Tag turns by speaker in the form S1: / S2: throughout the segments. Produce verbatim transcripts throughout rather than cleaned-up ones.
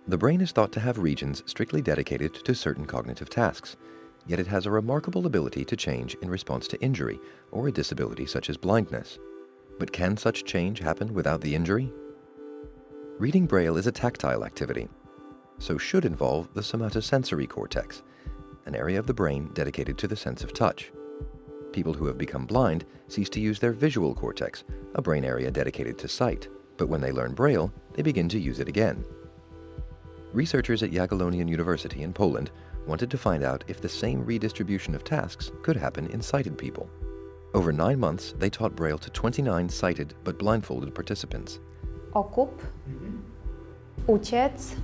S1: The brain is thought to have regions strictly dedicated to certain cognitive tasks, yet it has a remarkable ability to change in response to injury or a disability such as blindness. But can such change happen without the injury? Reading Braille is a tactile activity, so should involve the somatosensory cortex, an area of the brain dedicated to the sense of touch. People who have become blind cease to use their visual cortex, a brain area dedicated to sight, but when they learn Braille, they begin to use it again. Researchers at Jagiellonian University in Poland wanted to find out if the same redistribution of tasks could happen in sighted people. Over nine months, they taught Braille to twenty-nine sighted but blindfolded participants.
S2: Okup, uciec.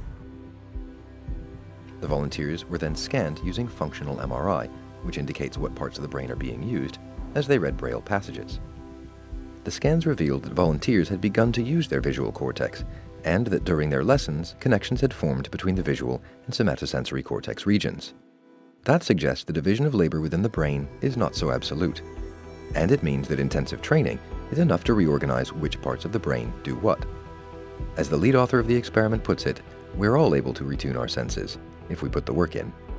S1: The volunteers were then scanned using functional M R I, which indicates what parts of the brain are being used, as they read Braille passages. The scans revealed that volunteers had begun to use their visual cortex, and that during their lessons, connections had formed between the visual and somatosensory cortex regions. That suggests the division of labor within the brain is not so absolute, and it means that intensive training is enough to reorganize which parts of the brain do what. As the lead author of the experiment puts it, we're all able to retune our senses if we put the work in.